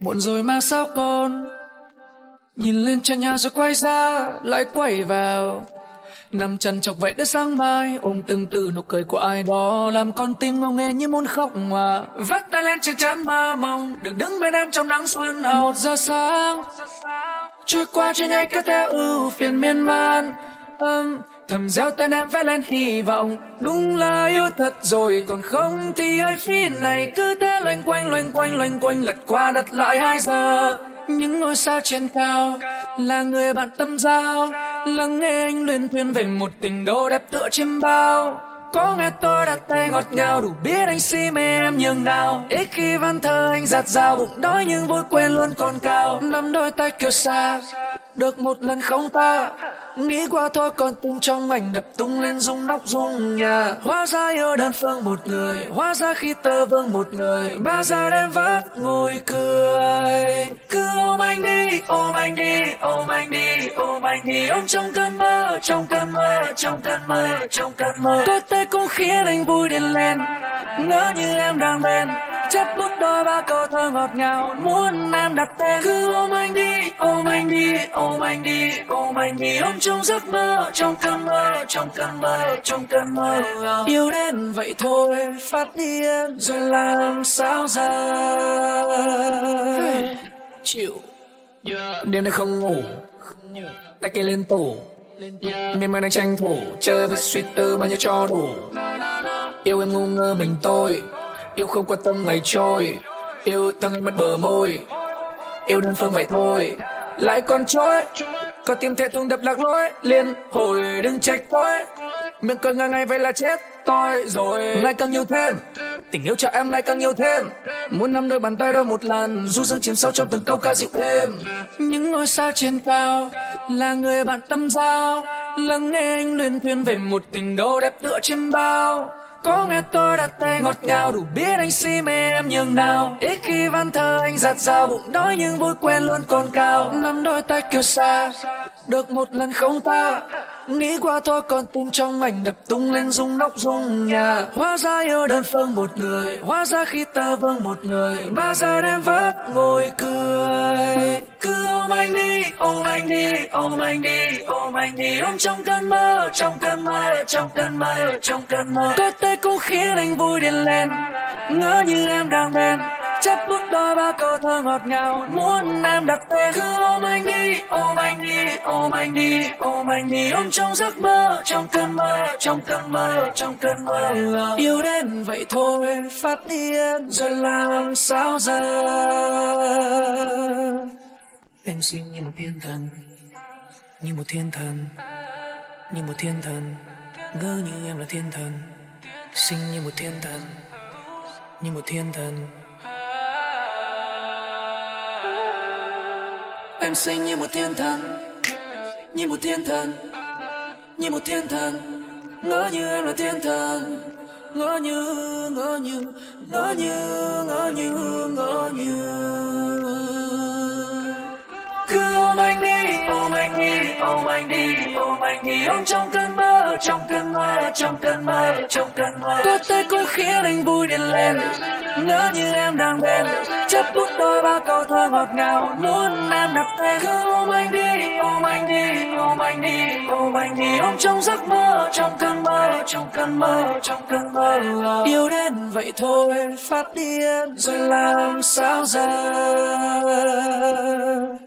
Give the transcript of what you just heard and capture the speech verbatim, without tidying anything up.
Muộn rồi mà sao con nhìn lên trần nhà rồi quay ra lại quay vào, nằm chằn chọc vậy đến sáng mai, ôm từng từ nụ cười của ai đó làm con tim ngao nghe như muốn khóc mà vắt tay lên trên trán mà mong được đứng bên em trong nắng xuân hào. Một giờ sáng trôi qua trên nhanh cứ theo ưu phiền miên man, âm thầm gieo tên em vẽ lên hy vọng. Đúng là yêu thật rồi còn không thì ai phí này cứ thế loanh quanh loanh quanh loanh quanh lật qua đặt lại hai giờ. Những ngôi sao trên cao là người bạn tâm giao, lắng nghe anh luyên thuyên về một tình đâu đẹp tựa chim bao. Có nghe tôi đặt tay ngọt ngào đủ biết anh si mê em nhường nào. Ít khi văn thơ anh giặt dao bụng đói nhưng vui quên luôn còn cao. Nắm đôi tay kêu xa được một lần không ta, nghĩ qua thôi còn tung trong ảnh đập tung lên rung nóc rung nhà. Hóa ra yêu đơn phương một người, hóa ra khi tơ vương một người, bao giờ em vẫn ngồi cười. Cứ ôm anh đi, ôm anh đi, ôm anh đi, ôm anh đi, ôm trong cơn mơ, trong cơn mơ, trong cơn mơ, trong cơn mơ. Có thể cũng khiến anh vui đến lên, ngỡ như em đang bên chép bút đôi ba câu thơ ngọt ngào muốn em đặt tên. Cứ ôm anh đi, ôm anh đi, ôm anh đi, ôm anh đi, ôm trong giấc mơ, trong cơn mơ, trong cơn mơ, trong cơn mơ. Yêu đến vậy thôi phát điên rồi làm sao giờ. Chịu đêm nay không ngủ, tay kia lên tủ, miên man đang tranh thủ chơi với suy tư bao nhiêu cho đủ. Yêu em ngu ngơ mình tôi, yêu không quan tâm ngày trôi, yêu tăng anh mất bờ môi, yêu đơn phương vậy thôi lại còn trôi. Có tim thế thùng đập lạc lối liên hồi đừng trách tôi, miệng cười ngang ngày vậy là chết tôi rồi. Lại càng nhiều thêm tình yêu cho em, lại càng nhiều thêm muốn nắm đôi bàn tay đôi một lần du dương chìm sâu trong từng câu ca dịu êm. Những ngôi sao trên cao là người bạn tâm giao, lắng nghe anh luyên thuyên về một tình đâu đẹp tựa chim bao. Có nghe tôi đặt tay ngọt ngào đủ biết anh si mê em nhường nào. Ít khi văn thơ anh giặt dao bụng đói nhưng vui quên luôn còn cao. Nắm đôi tay kêu xa được một lần không ta, nghĩ qua thôi còn tung trong ảnh đập tung lên rung nóc rung nhà. Hóa ra yêu đơn phương một người, hóa ra khi tơ vương một người, bao giờ em vẫn ngồi cười. Cứ ôm anh đi, ôm anh đi, ôm anh đi, ôm anh đi, ôm trong cơn mơ, trong cơn mơ, trong cơn mơ, trong cơn mơ. Có thể cũng khiến anh vui đến lên, ngỡ như em đang bên chép bút đôi ba câu thơ ngọt ngào muốn em đặt tên. Cứ ôm anh đi, ôm anh đi, ôm anh đi, ôm anh đi, ôm trong giấc mơ, trong cơn mơ, trong cơn mơ, trong cơn mơ. Yêu đến vậy thôi phát điên rồi làm sao giờ. Em xinh như một thiên thần, như một thiên thần, như một thiên thần, ngỡ như em là thiên thần. Xinh như một thiên thần, như một thiên thần. Em xinh như một thiên thần, như một thiên thần, như một thiên thần, ngỡ như em là thiên thần. Ngỡ như, ngỡ như, ngỡ như, ngỡ như, ngỡ như. Cứ ôm anh đi, ôm anh đi, ôm anh đi, ôm anh đi, ôm trong cơn mơ, trong cơn mơ, trong cơn mơ, trong cơn mơ. Có thể cũng khiến anh vui đến lên, ngỡ như em đang bên chép bút đôi ba câu thơ ngọt ngào muốn em đặt tên. Cứ ôm anh đi, ôm anh đi, ôm anh đi, ôm anh đi, ôm trong giấc mơ, trong cơn mơ, trong cơn mơ, trong cơn mơ. Yêu đến vậy thôi phát điên rồi làm sao giờ.